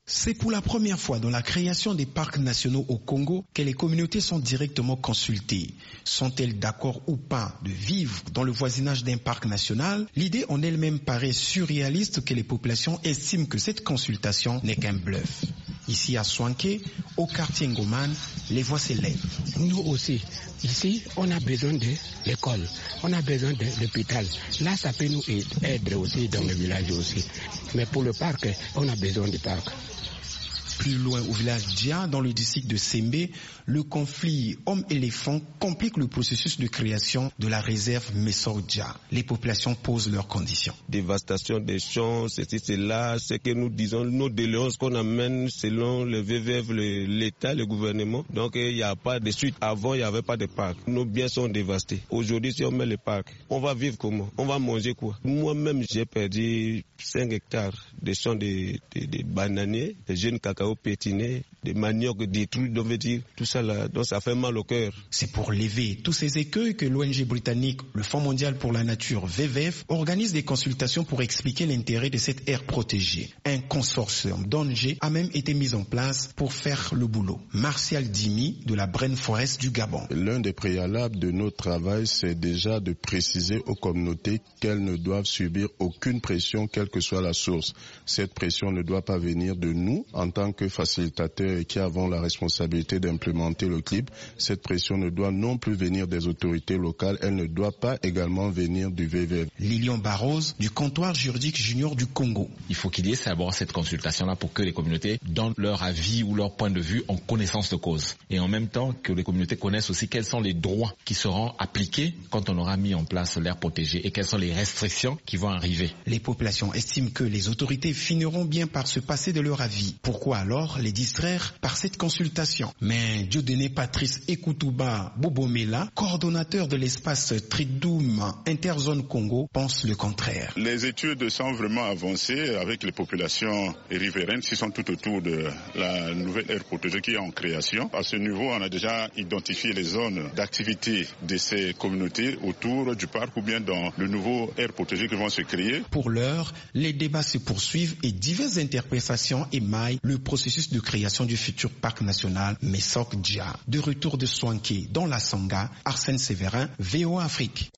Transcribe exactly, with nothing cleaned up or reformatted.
C'est pour la première fois dans la création des parcs nationaux au Congo que les communautés sont directement consultées. Sont-elles d'accord ou pas de vivre dans le voisinage d'un parc national? L'idée en elle-même paraît surréaliste que les populations estiment que cette consultation n'est qu'un bluff. Ici à Soanké, au quartier Ngoman, les voix s'élèvent. Nous aussi, ici, on a besoin de l'école, on a besoin de l'hôpital. Là, ça peut nous aider aussi dans le village aussi. Mais pour le parc, on a besoin du parc. Plus loin au village Dja, dans le district de Sembe, le conflit homme-éléphant complique le processus de création de la réserve Messor-Dja. Les populations posent leurs conditions. Dévastation des champs, ceci, cela, c'est que nous disons, nos doléances qu'on amène selon le V V F, le, l'État, le gouvernement. Donc il n'y a pas de suite. Avant, il n'y avait pas de parc. Nos biens sont dévastés. Aujourd'hui, si on met le parc, on va vivre comment? On va manger quoi? Moi-même, j'ai perdu cinq hectares de champs de, de, de bananiers, de jeunes cacao pétinés, des maniocs détruits, donc veut dire tout ça là, donc ça fait mal au cœur. C'est pour lever tous ces écueils que l'O N G britannique, le Fonds mondial pour la nature V V F, organise des consultations pour expliquer l'intérêt de cette aire protégée. Un consortium d'O N G a même été mis en place pour faire le boulot. Martial Dimi de la Brain Forest du Gabon. L'un des préalables de notre travail, c'est déjà de préciser aux communautés qu'elles ne doivent subir aucune pression, quelle que soit la source. Cette pression ne doit pas venir de nous en tant que facilitateurs et qui avons la responsabilité d'implémenter le C L I B. Cette pression ne doit non plus venir des autorités locales, elle ne doit pas également venir du V V F. Lilian Barros du comptoir juridique junior du Congo. Il faut qu'il y ait d'abord cette consultation-là pour que les communautés donnent leur avis ou leur point de vue en connaissance de cause. Et en même temps que les communautés connaissent aussi quels sont les droits qui seront appliqués quand on aura mis en place l'aire protégée et quelles sont les restrictions qui vont arriver. Les populations estiment que les autorités finiront bien par se passer de leur avis. Pourquoi alors les distraire par cette consultation? Mais Dieudonné Patrice Ekoutouba Bobomela, coordonnateur de l'espace Tridoum Interzone Congo, pense le contraire. Les études sont vraiment avancées avec les populations riveraines qui sont tout autour de la nouvelle aire protégée qui est en création. À ce niveau, on a déjà identifié les zones d'activité de ces communautés autour du parc ou bien dans le nouveau aire protégée qui vont se créer. Pour l'heure, les débats se poursuivent et diverses interprétations émaillent le processus de création du futur parc national Messor-Dja. De retour de Soanké dans la Sangha, Arsène Sévérin, V O A Afrique.